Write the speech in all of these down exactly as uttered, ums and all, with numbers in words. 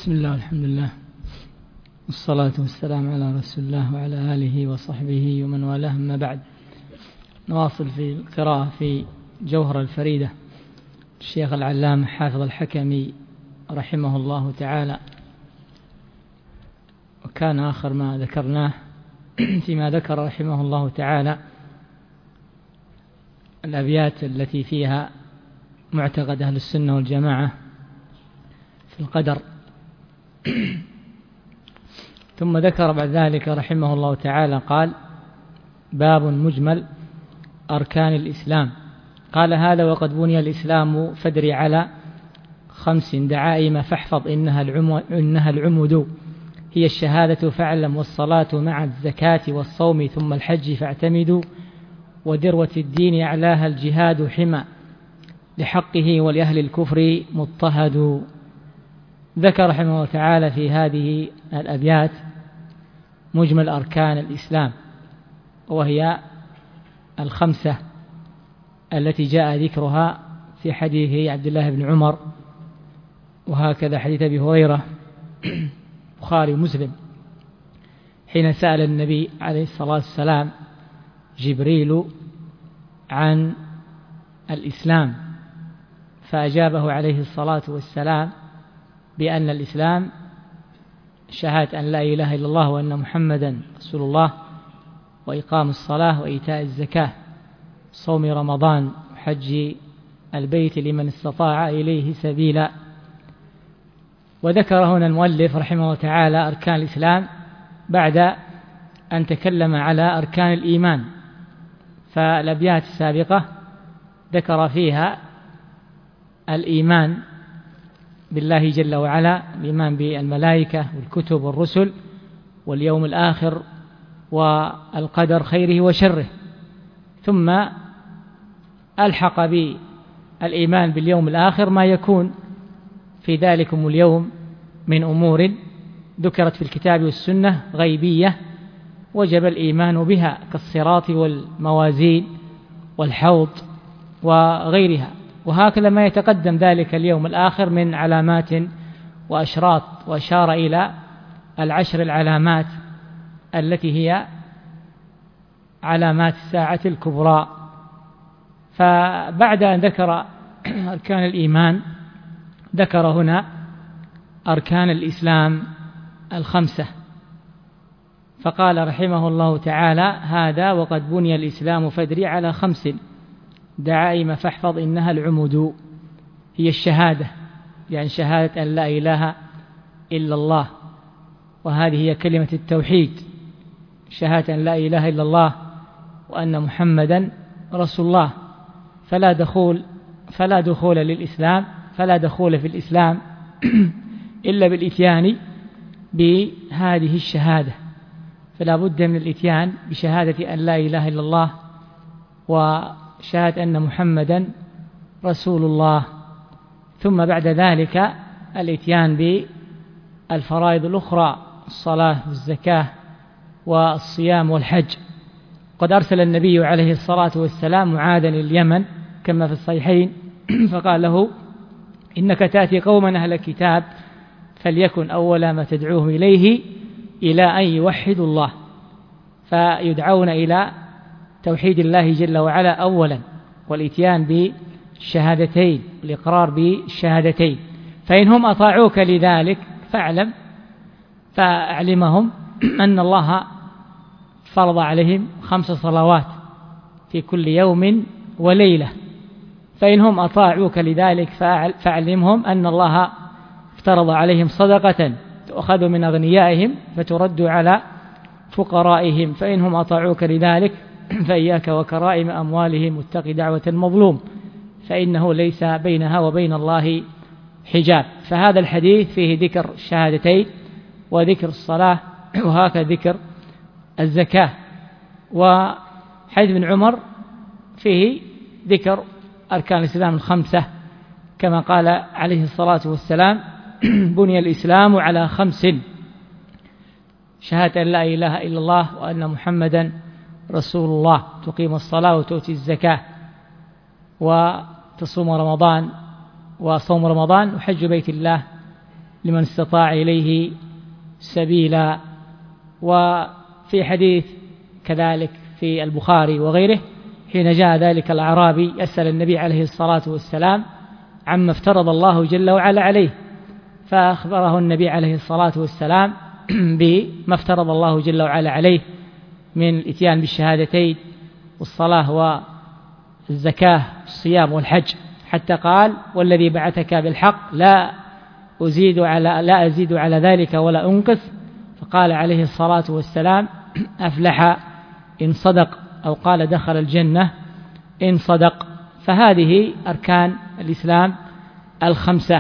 بسم الله والحمد لله والصلاة والسلام على رسول الله وعلى آله وصحبه ومن والاه. أما بعد، نواصل في القراءة في جوهر الفريدة الشيخ العلامة حافظ الحكمي رحمه الله تعالى. وكان آخر ما ذكرناه فيما ذكر رحمه الله تعالى الأبيات التي فيها معتقد أهل السنة والجماعة في القدر. ثم ذكر بعد ذلك رحمه الله تعالى قال: باب مجمل أركان الإسلام. قال: هذا وقد بني الإسلام فادر على خمس دعائم فاحفظ إنها العمد, إنها العمد هي الشهادة فاعلم والصلاة مع الزكاة والصوم ثم الحج فاعتمدوا وذروة الدين أعلاها الجهاد حمى لحقه ولأهل الكفر مضطهد. ذكر رحمه الله تعالى في هذه الأبيات مجمل أركان الإسلام، وهي الخمسة التي جاء ذكرها في حديث عبد الله بن عمر، وهكذا حديث أبي هريرة بخاري ومسلم حين سأل النبي عليه الصلاة والسلام جبريل عن الإسلام، فأجابه عليه الصلاة والسلام بأن الإسلام شهادة أن لا إله إلا الله وأن محمدا رسول الله وإقام الصلاة وإيتاء الزكاة صوم رمضان وحج البيت لمن استطاع إليه سبيلا. وذكر هنا المؤلف رحمه الله تعالى أركان الإسلام بعد أن تكلم على أركان الإيمان، فالأبيات السابقة ذكر فيها الإيمان بالله جل وعلا، الإيمان بالملائكة والكتب والرسل واليوم الآخر والقدر خيره وشره، ثم ألحق بالإيمان باليوم الآخر ما يكون في ذلكم اليوم من أمور ذكرت في الكتاب والسنة غيبية وجب الإيمان بها كالصراط والموازين والحوض وغيرها، وهكذا ما يتقدم ذلك اليوم الآخر من علامات وأشراط، وأشار إلى العشر العلامات التي هي علامات الساعة الكبرى. فبعد أن ذكر أركان الإيمان ذكر هنا أركان الإسلام الخمسة، فقال رحمه الله تعالى: هذا وقد بني الإسلام فادر على خمس دعائم فاحفظ إنها العمد هي الشهادة، يعني شهادة أن لا إله إلا الله، وهذه هي كلمة التوحيد، شهادة أن لا إله إلا الله وأن محمدا رسول الله. فلا دخول فلا دخول للإسلام فلا دخول في الإسلام إلا بالإتيان بهذه الشهادة، فلا بد من الإتيان بشهادة أن لا إله إلا الله وشهادة أن محمدا رسول الله، ثم بعد ذلك الإتيان بالفرائض الأخرى الصلاة والزكاة والصيام والحج. قد أرسل النبي عليه الصلاة والسلام معاذا اليمن كما في الصحيحين فقال له: إنك تأتي قوما أهل الكتاب فليكن أول ما تدعوهم إليه إلى أن يوحدوا الله، فيدعون إلى توحيد الله جل وعلا أولا، والإتيان بالشهادتين، الإقرار بالشهادتين. فإنهم أطاعوك لذلك فاعلم فأعلمهم أن الله فرض عليهم خمس صلوات في كل يوم وليلة، فإنهم أطاعوك لذلك فأعلمهم أن الله افترض عليهم صدقة تؤخذ من أغنيائهم فترد على فقرائهم، فإنهم أطاعوك لذلك فإياك وكرائم أموالهم واتق دعوة المظلوم فإنه ليس بينها وبين الله حجاب. فهذا الحديث فيه ذكر الشهادتين وذكر الصلاة وهكذا ذكر الزكاة، وحديث ابن عمر فيه ذكر أركان الإسلام الخمسة كما قال عليه الصلاة والسلام: بني الإسلام على خمس: شهادة أن لا إله إلا الله وأن محمدا رسول الله، تقيم الصلاة وتؤتي الزكاة وتصوم رمضان وصوم رمضان وحج بيت الله لمن استطاع إليه سبيلا. وفي حديث كذلك في البخاري وغيره حين جاء ذلك الأعرابي يسأل النبي عليه الصلاة والسلام عما افترض الله جل وعلا عليه، فأخبره النبي عليه الصلاة والسلام بما افترض الله جل وعلا عليه من الإتيان بالشهادتين والصلاة والزكاة والصيام والحج، حتى قال والذي بعثك بالحق لا أزيد على لا أزيد على ذلك ولا أنقص. فقال عليه الصلاة والسلام أفلح إن صدق، أو قال دخل الجنة إن صدق. فهذه أركان الإسلام الخمسة.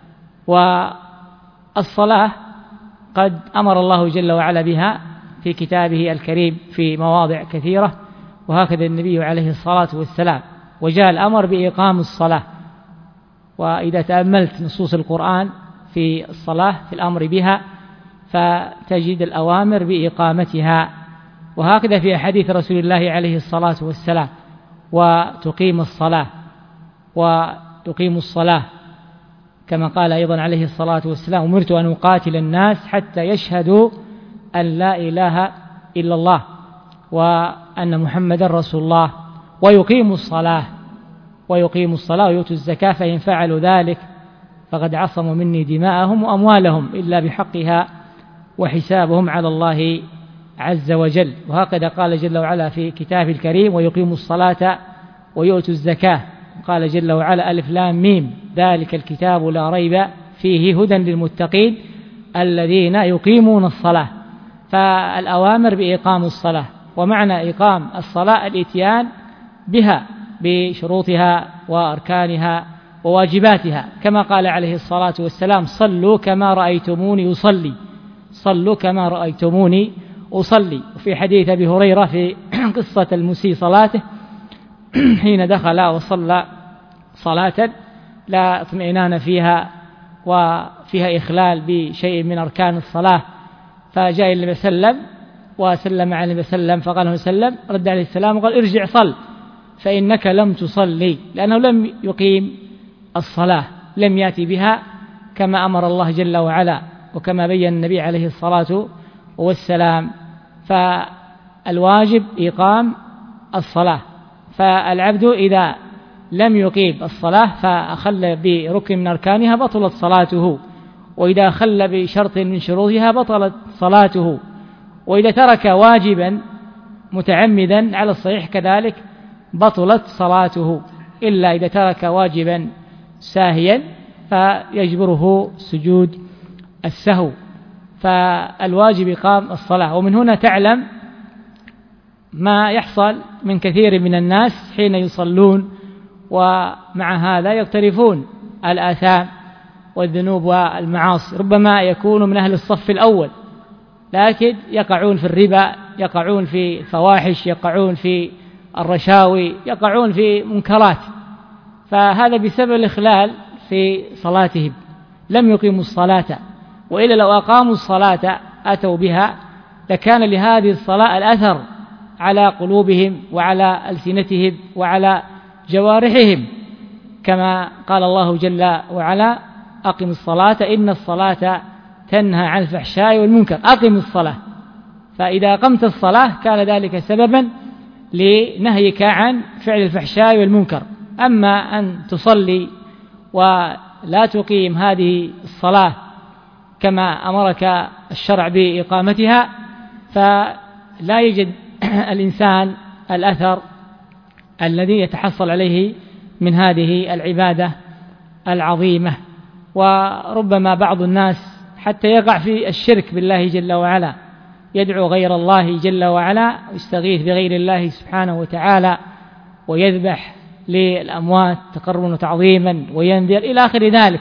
والصلاة قد أمر الله جل وعلا بها في كتابه الكريم في مواضع كثيرة، وهكذا النبي عليه الصلاة والسلام، وجاء الأمر بإقام الصلاة. وإذا تأملت نصوص القرآن في الصلاة في الأمر بها فتجد الأوامر بإقامتها، وهكذا في أحاديث رسول الله عليه الصلاة والسلام وتقيم الصلاة وتقيم الصلاة كما قال أيضا عليه الصلاة والسلام أمرت أن أقاتل الناس حتى يشهدوا أن لا إله إلا الله وأن محمدا رسول الله ويقيموا الصلاة ويقيموا الصلاة ويؤتوا الزكاة فإن فعلوا ذلك فقد عصموا مني دماءهم وأموالهم إلا بحقها وحسابهم على الله عز وجل. وهكذا قال جل وعلا في كتابه الكريم ويقيموا الصلاة ويؤتوا الزكاة. قال جل وعلا ألف لام ميم ذلك الكتاب لا ريب فيه هدى للمتقين الذين يقيمون الصلاة. فالأوامر بإقام الصلاة، ومعنى إقام الصلاة الإتيان بها بشروطها وأركانها وواجباتها، كما قال عليه الصلاة والسلام صلوا كما رأيتموني أصلي صلوا كما رأيتموني أصلي. وفي حديث أبي هريرة في قصة المسيء صلاته حين دخل وصلى صلاة لا اطمئنان فيها وفيها إخلال بشيء من أركان الصلاة، فجاء النبي صلى الله عليه وسلم وسلم على النبي صلى الله عليه وسلم، فقال له وسلم رد عليه السلام وقال ارجع صل فإنك لم تصلي، لأنه لم يقيم الصلاة، لم يأتي بها كما أمر الله جل وعلا وكما بين النبي عليه الصلاة والسلام. فالواجب إقام الصلاة، فالعبد إذا لم يقيم الصلاة فأخل بركن من أركانها بطلت صلاته، وإذا أخل بشرط من شروطها بطلت صلاته، وإذا ترك واجبا متعمدا على الصحيح كذلك بطلت صلاته، إلا إذا ترك واجبا ساهيا فيجبره سجود السهو. فالواجب إقام الصلاة. ومن هنا تعلم ما يحصل من كثير من الناس حين يصلون ومع هذا يقترفون الآثام والذنوب والمعاصي، ربما يكونوا من أهل الصف الأول لكن يقعون في الربا، يقعون في الفواحش، يقعون في الرشاوي، يقعون في منكرات، فهذا بسبب الإخلال في صلاتهم، لم يقيموا الصلاة. وإلا لو أقاموا الصلاة أتوا بها لكان لهذه الصلاة الأثر على قلوبهم وعلى ألسنتهم وعلى جوارحهم، كما قال الله جل وعلا أقم الصلاة إن الصلاة تنهى عن الفحشاء والمنكر. أقم الصلاة، فإذا أقمت الصلاة كان ذلك سببا لنهيك عن فعل الفحشاء والمنكر. أما أن تصلي ولا تقيم هذه الصلاة كما أمرك الشرع بإقامتها فلا يجد الإنسان الأثر الذي يتحصل عليه من هذه العبادة العظيمة. وربما بعض الناس حتى يقع في الشرك بالله جل وعلا، يدعو غير الله جل وعلا ويستغيث بغير الله سبحانه وتعالى ويذبح للأموات تقربا وتعظيما وينذر إلى آخر ذلك،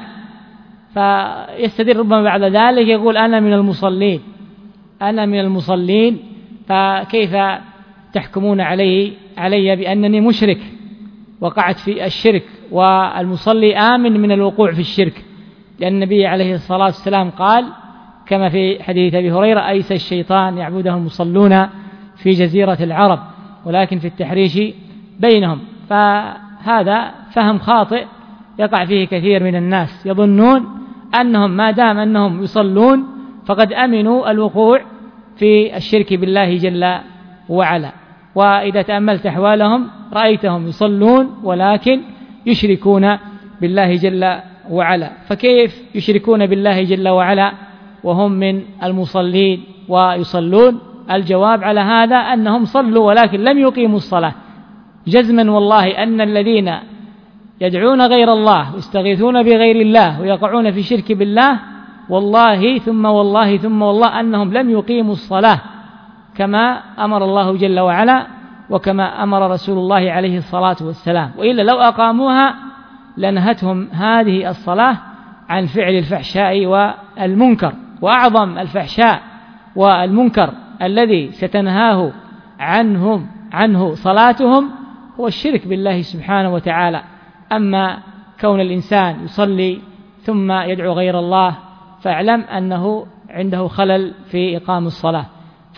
فيستدل ربما بعد ذلك يقول أنا من المصلين أنا من المصلين فكيف تحكمون علي علي بأنني مشرك وقعت في الشرك؟ والمصلي آمن من الوقوع في الشرك، لأن النبي عليه الصلاة والسلام قال كما في حديث أبي هريرة أيس الشيطان يعبده المصلون في جزيرة العرب ولكن في التحريش بينهم. فهذا فهم خاطئ يقع فيه كثير من الناس، يظنون أنهم ما دام أنهم يصلون فقد أمنوا الوقوع في الشرك بالله جل وعلا. وإذا تأملت أحوالهم رأيتهم يصلون ولكن يشركون بالله جل وعلا. فكيف يشركون بالله جل وعلا وهم من المصلين ويصلون؟ الجواب على هذا أنهم صلوا ولكن لم يقيموا الصلاة جزما والله أن الذين يدعون غير الله ويستغيثون بغير الله ويقعون في شرك بالله والله ثم والله ثم والله أنهم لم يقيموا الصلاة كما أمر الله جل وعلا وكما أمر رسول الله عليه الصلاة والسلام، وإلا لو أقاموها لنهتهم هذه الصلاة عن فعل الفحشاء والمنكر. وأعظم الفحشاء والمنكر الذي ستنهاه عنهم عنه صلاتهم هو الشرك بالله سبحانه وتعالى. أما كون الإنسان يصلي ثم يدعو غير الله فاعلم أنه عنده خلل في إقام الصلاة.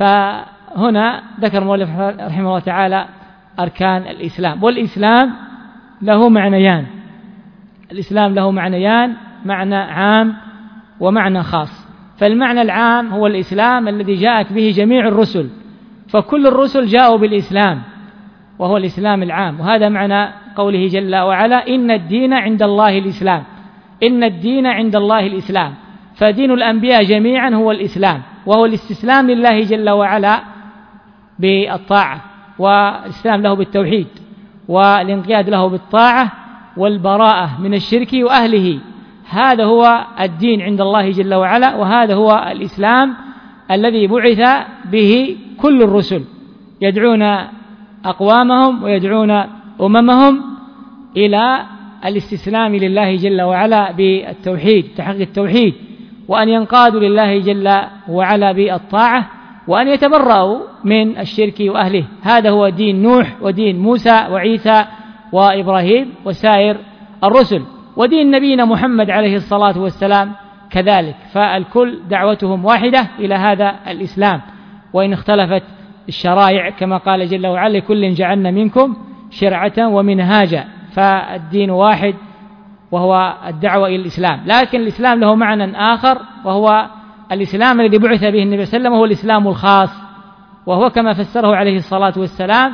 فهنا ذكر المؤلف رحمه الله تعالى أركان الإسلام، والإسلام له معنيان. الإسلام له معنيان، معنى عام ومعنى خاص. فالمعنى العام هو الإسلام الذي جاءت به جميع الرسل، فكل الرسل جاءوا بالإسلام وهو الإسلام العام، وهذا معنى قوله جل وعلا إن الدين عند الله الإسلام. إن الدين عند الله الإسلام، فدين الأنبياء جميعا هو الإسلام، وهو الاستسلام لله جل وعلا بالطاعة، والاستسلام له بالتوحيد، والانقياد له بالطاعة، والبراءة من الشرك وأهله. هذا هو الدين عند الله جل وعلا، وهذا هو الإسلام الذي بعث به كل الرسل، يدعون أقوامهم ويدعون أممهم إلى الاستسلام لله جل وعلا بالتوحيد، تحقيق التوحيد، وأن ينقادوا لله جل وعلا بالطاعة، وأن يتبرأوا من الشرك وأهله. هذا هو دين نوح ودين موسى وعيسى وإبراهيم وسائر الرسل، ودين نبينا محمد عليه الصلاة والسلام كذلك. فالكل دعوتهم واحدة إلى هذا الإسلام، وإن اختلفت الشرائع كما قال جل وعلا لكل جعلنا منكم شرعة ومنهاجا، فالدين واحد وهو الدعوة إلى الإسلام. لكن الإسلام له معنى آخر، وهو الإسلام الذي بعث به النبي صلى الله عليه وسلم، وهو الإسلام الخاص، وهو كما فسره عليه الصلاة والسلام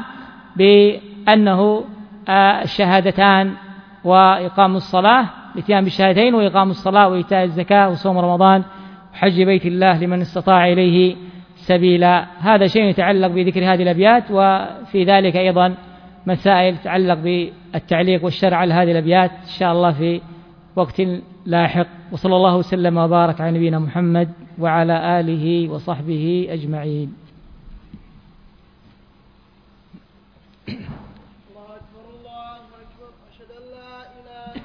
بأنه الشهادتان وإقام الصلاة، الاتيان بالشهادتين وإقام الصلاة وإيتاء الزكاة وصوم رمضان وحج بيت الله لمن استطاع إليه سبيلا. هذا شيء يتعلق بذكر هذه الأبيات، وفي ذلك أيضا مسائل تتعلق بالتعليق والشرع على هذه الأبيات إن شاء الله في وقت لاحق. وصلى الله وسلم وبارك على نبينا محمد وعلى آله وصحبه أجمعين.